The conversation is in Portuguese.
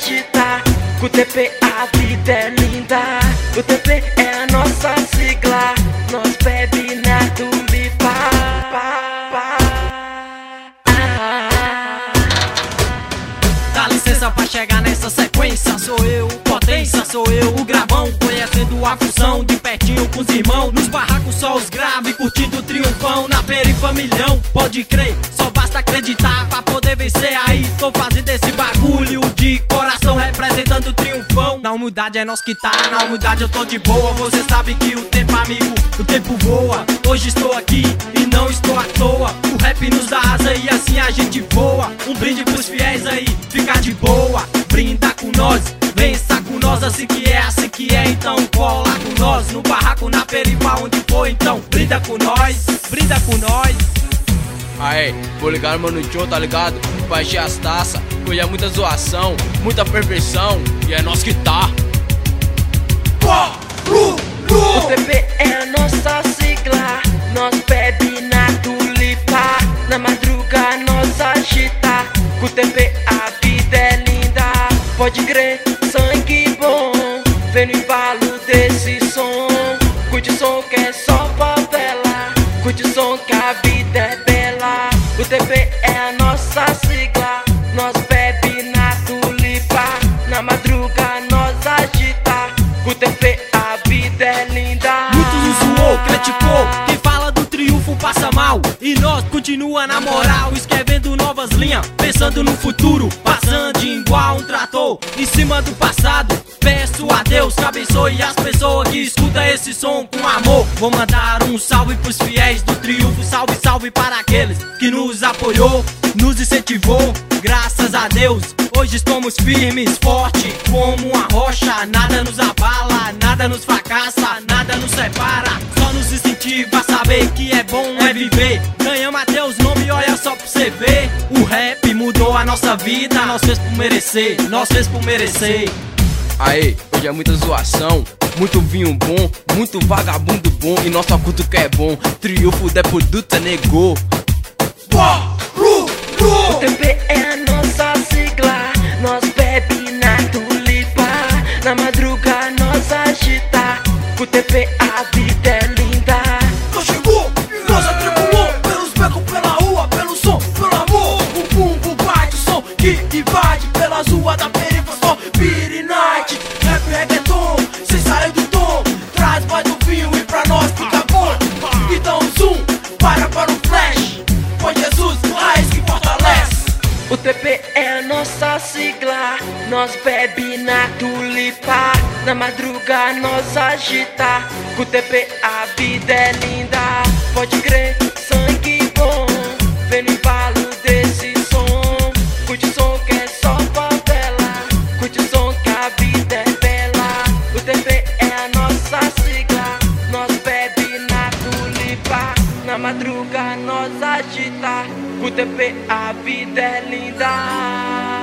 agita. Com o TP a vida é linda. O TP é a nossa sigla. Nós bebe na tulipa. Dá licença pra chegar nessa sequência. Sou eu, potência, sou eu, o gravão. Conhecendo a função de pertinho com os irmãos. Nos barracos só os graves, curtindo o triunfão. Na perifamilhão, pode crer, só basta acreditar pra poder vencer. Aí tô fazendo esse bagulho de coração, representando o triunfão. Na humildade é nós que tá, na humildade eu tô de boa. Você sabe que o tempo, amigo, o tempo voa. Hoje estou aqui e não estou à toa. O rap nos dá asa e assim a gente voa. Um brinde pros fiéis aí, fica de boa. Brinda com nós, vença com nós, assim que é, então cola com nós. No barraco, na perifa, onde for, então brinda com nós, brinda com nós. Aê, vou ligar mano John, tá ligado? Pra encher as taças, hoje é muita zoação, muita perfeição, e é nós que tá. O TP é a nossa sigla. Nós bebe na tulipa. Na madruga nós agita. Com o TP a vida é linda. Pode crer, sangue bom. Vem no embalo desse som. Curte o som que é só favela. Curte o som que a vida é bela. O TP é a nossa sigla. Nós bebe na tulipa. Na madruga nós agita. Com o TP a vida é linda. Muitos zoou, criticou. Quem fala do triunfo passa mal. E nós continua na moral, escrevendo novas linhas, pensando no futuro, passando igual um trator em cima do passado. Peço a Deus que abençoe as pessoas que escutam esse som com amor. Vou mandar um salve pros fiéis do triunfo. Salve, salve para aqueles que nos apoiou, nos incentivou. Graças a Deus, hoje estamos firmes, forte como uma rocha. Nada nos abala, nada nos fracassa, nada nos separa. Só nos incentiva a saber que é bom é viver. Ganhamos até os nomes, olha só pra você ver. O rap mudou a nossa vida, nós fez por merecer, nós fez por merecer. Aê, hoje é muita zoação, muito vinho bom, muito vagabundo bom, e nosso culto que é bom, triunfo de produto negou. O TP é a nossa sigla. Nós bebe na tulipa. Na madruga nós agita. Com o TP a vida é linda. Nós chegou, nós atribulou. Pelos becos, pela rua, pelo som, pelo amor. O bumbo bate, o som que invade. Pelas ruas da perifa, só Beat Night. Rap, reggaeton, cê saiu do tom. Traz mais do vinho e pra nós fica bom. Então zoom, para o flash. Foi Jesus, raiz que fortalece. O TP é a nossa sigla. Nós bebe na tulipa. Na madruga nós agita. Com o TP a vida é linda. Pode crer, sangue bom. Vem no embalo desse som. Curte o som que é só favela. Curte o som que a vida é bela. O TP é a nossa sigla. Nós bebe na tulipa. Na madruga nós agita. Com o TP a vida é linda.